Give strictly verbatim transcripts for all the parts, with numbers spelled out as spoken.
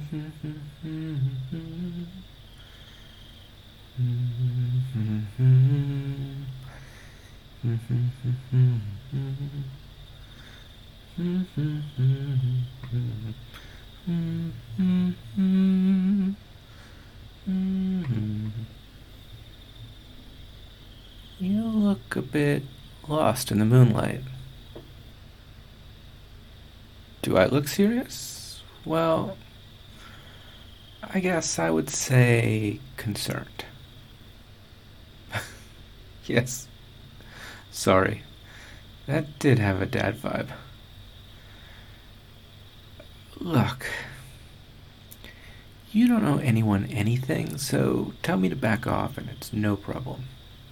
You look a bit lost in the moonlight. Do I look serious? Well, I guess I would say concerned. Yes. Sorry. That did have a dad vibe. Look, you don't owe anyone anything, so tell me to back off and it's no problem.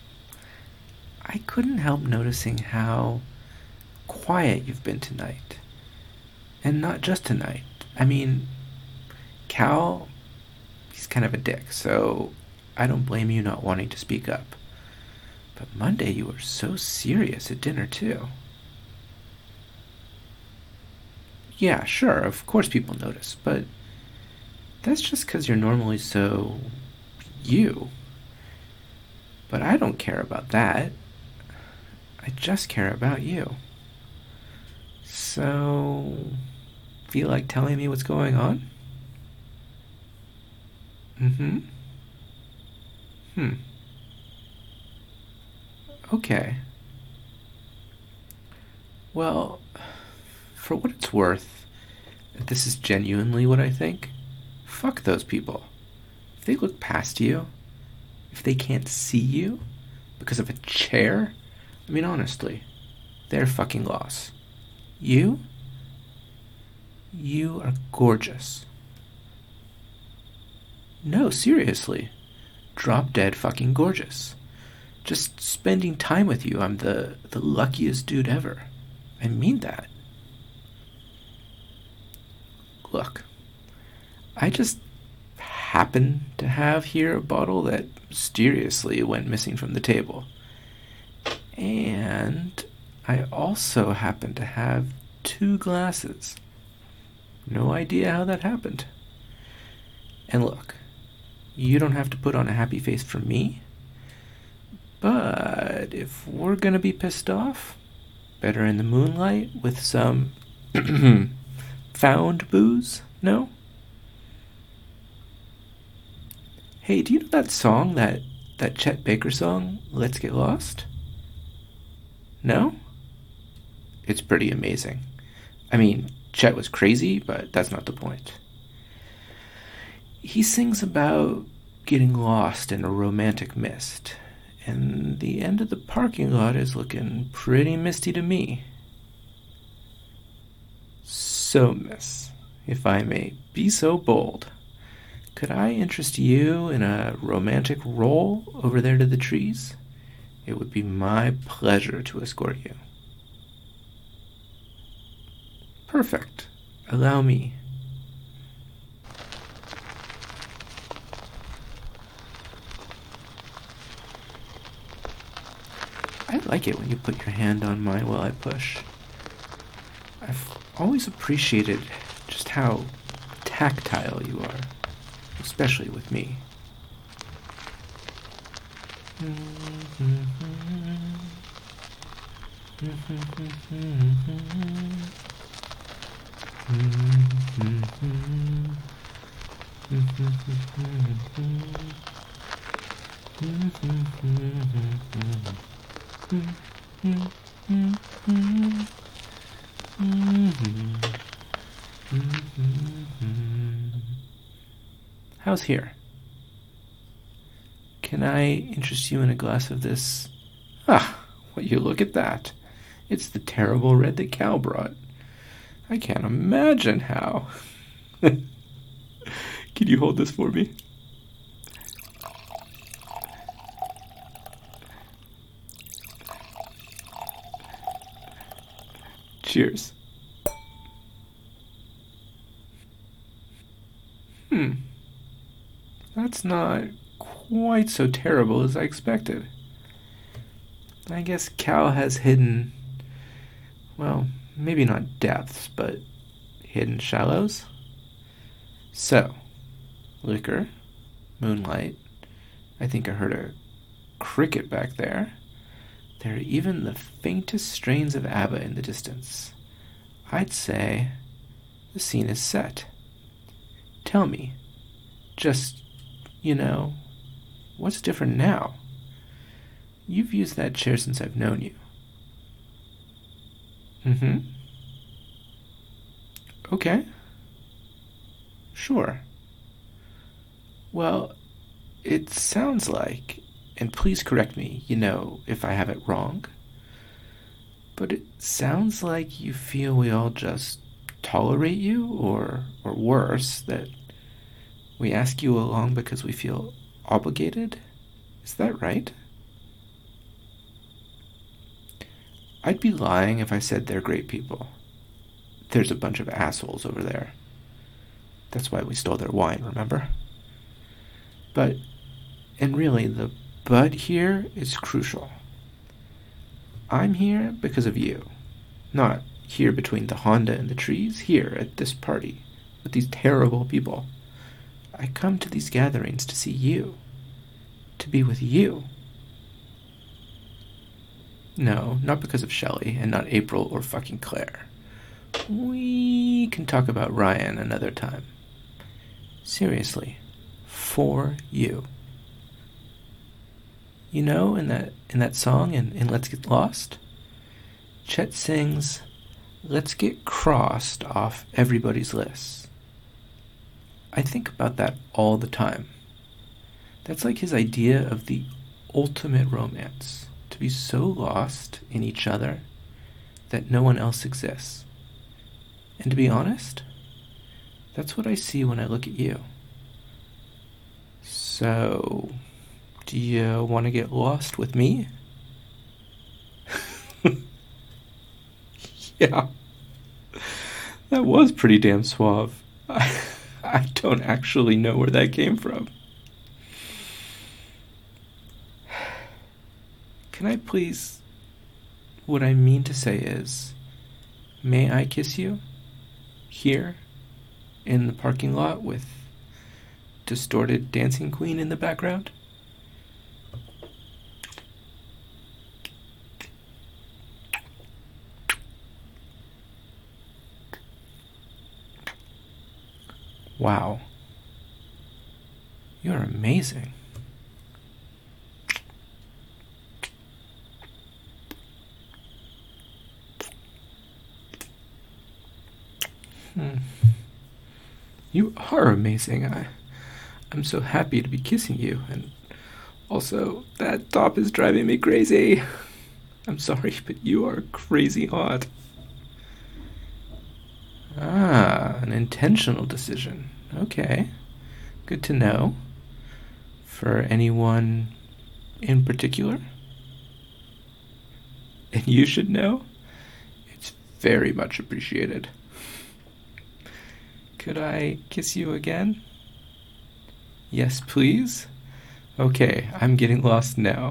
I couldn't help noticing how quiet you've been tonight. And not just tonight. I mean, Cal, he's kind of a dick, so I don't blame you not wanting to speak up. But Monday you were so serious at dinner, too. Yeah, sure, of course people notice, but that's just because you're normally so you. But I don't care about that. I just care about you. So, feel like telling me what's going on? Mm-hmm. Hmm. Okay. Well, for what it's worth, if this is genuinely what I think, fuck those people. If they look past you, if they can't see you because of a chair, I mean, honestly, they're fucking lost. You? You are gorgeous. No, seriously. Drop dead fucking gorgeous. Just spending time with you, I'm the, the luckiest dude ever. I mean that. Look, I just happen to have here a bottle that mysteriously went missing from the table. And I also happen to have two glasses. No idea how that happened. And look, you don't have to put on a happy face for me. But if we're gonna be pissed off, better in the moonlight with some found booze, no? Hey, do you know that song, that, that Chet Baker song, Let's Get Lost? No? It's pretty amazing. I mean, Chet was crazy, but that's not the point. He sings about getting lost in a romantic mist, and the end of the parking lot is looking pretty misty to me. So, miss, if I may be so bold, could I interest you in a romantic roll over there to the trees? It would be my pleasure to escort you. Perfect. Allow me. I like it when you put your hand on mine while I push. I've always appreciated just how tactile you are, especially with me. How's here? Can I interest you in a glass of this? Ah, will you look at that? It's the terrible red that Cal brought. I can't imagine how. Can you hold this for me? Cheers. Hmm. That's not quite so terrible as I expected. I guess Cal has hidden, well, maybe not depths, but hidden shallows. So, liquor, moonlight. I think I heard a cricket back there. There are even the faintest strains of ABBA in the distance. I'd say the scene is set. Tell me, just, you know, what's different now? You've used that chair since I've known you. Mm-hmm. Okay. Sure. Well, it sounds like, and please correct me, you know, if I have it wrong, but it sounds like you feel we all just tolerate you, or, or worse, that we ask you along because we feel obligated? Is that right? I'd be lying if I said they're great people. There's a bunch of assholes over there. That's why we stole their wine, remember? But, and really, the but here is crucial. I'm here because of you. Not here between the Honda and the trees, here at this party, with these terrible people. I come to these gatherings to see you. To be with you. No, not because of Shelley, and not April or fucking Claire. We can talk about Ryan another time. Seriously. For you. You know, in that in that song in, in Let's Get Lost, Chet sings, "Let's get crossed off everybody's list." I think about that all the time. That's like his idea of the ultimate romance, to be so lost in each other that no one else exists. And to be honest, that's what I see when I look at you. So, do you want to get lost with me? Yeah, that was pretty damn suave. I, I don't actually know where that came from. Can I please... What I mean to say is, may I kiss you? Here? In the parking lot with distorted Dancing Queen in the background? Wow. You're amazing. Hmm. You are amazing. I, I'm so happy to be kissing you, and also, that top is driving me crazy. I'm sorry, but you are crazy hot. Ah, an intentional decision. Okay. Good to know. For anyone in particular? And you should know? It's very much appreciated. Could I kiss you again? Yes, please? Okay, I'm getting lost now.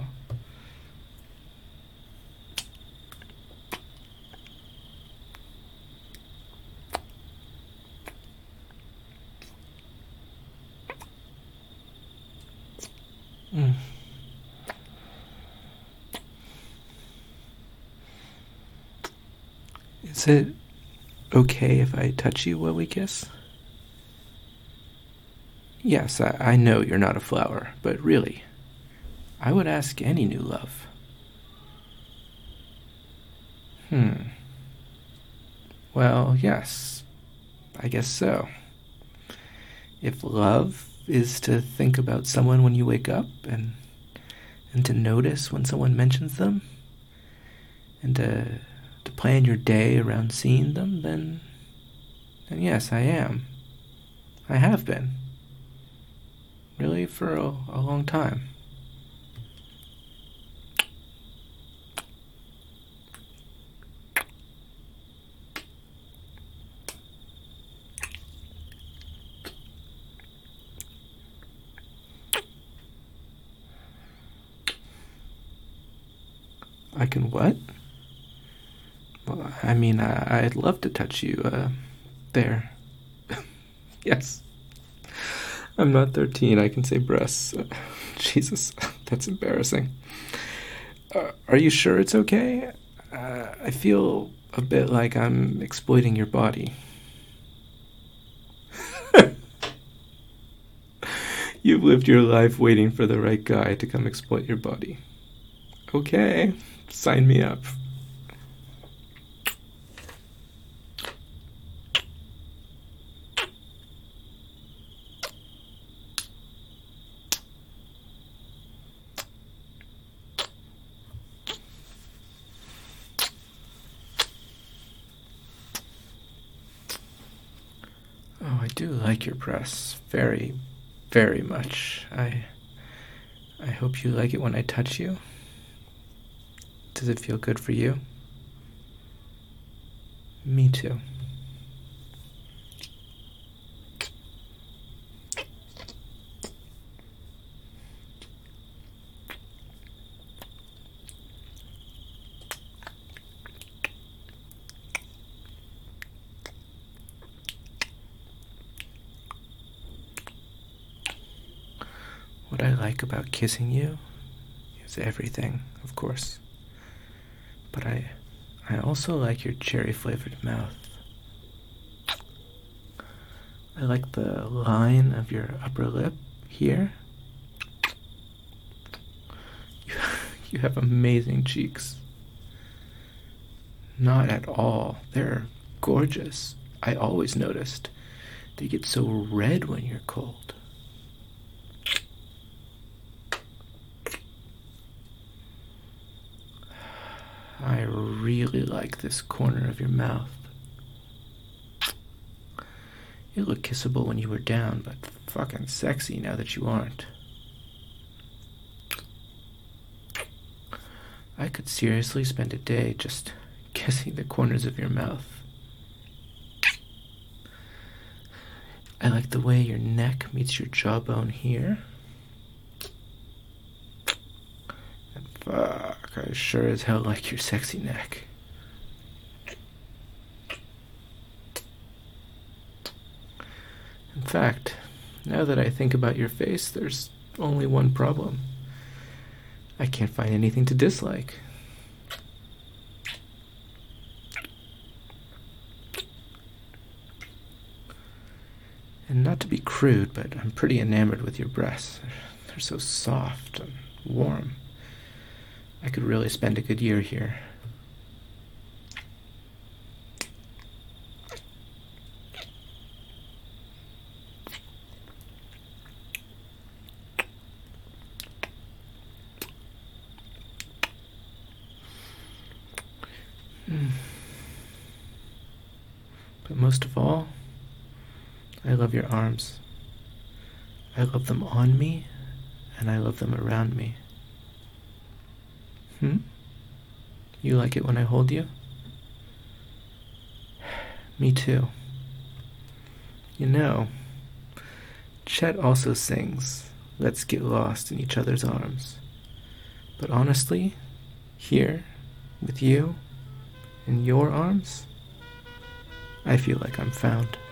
Mm. Is it okay if I touch you while we kiss? Yes, I, I know you're not a flower, but really, I would ask any new love. Hmm. Well, yes, I guess so. If love is to think about someone when you wake up, and and to notice when someone mentions them, and to to plan your day around seeing them, then then yes, I am. I have been. Really, for a, a long time. I can what? Well, I mean, I, I'd love to touch you, uh, there. Yes. I'm not thirteen. I can say breasts. Jesus, that's embarrassing. Uh, are you sure it's okay? Uh, I feel a bit like I'm exploiting your body. You've lived your life waiting for the right guy to come exploit your body. Okay, sign me up. Oh, I do like your breasts very, very much. I I hope you like it when I touch you. Does it feel good for you? Me too. What I like about kissing you is everything, of course. But I I also like your cherry-flavored mouth. I like the line of your upper lip here. You, you have amazing cheeks. Not at all. They're gorgeous. I always noticed. They get so red when you're cold. I really like this corner of your mouth. You look kissable when you were down, but fucking sexy now that you aren't. I could seriously spend a day just kissing the corners of your mouth. I like the way your neck meets your jawbone here. And fuck, I sure as hell like your sexy neck. In fact, now that I think about your face, there's only one problem. I can't find anything to dislike. And not to be crude, but I'm pretty enamored with your breasts. They're so soft and warm. I could really spend a good year here. Mm. But most of all, I love your arms. I love them on me, and I love them around me. Hmm? You like it when I hold you? Me too. You know, Chet also sings, "Let's get lost in each other's arms." But honestly, here, with you, in your arms, I feel like I'm found.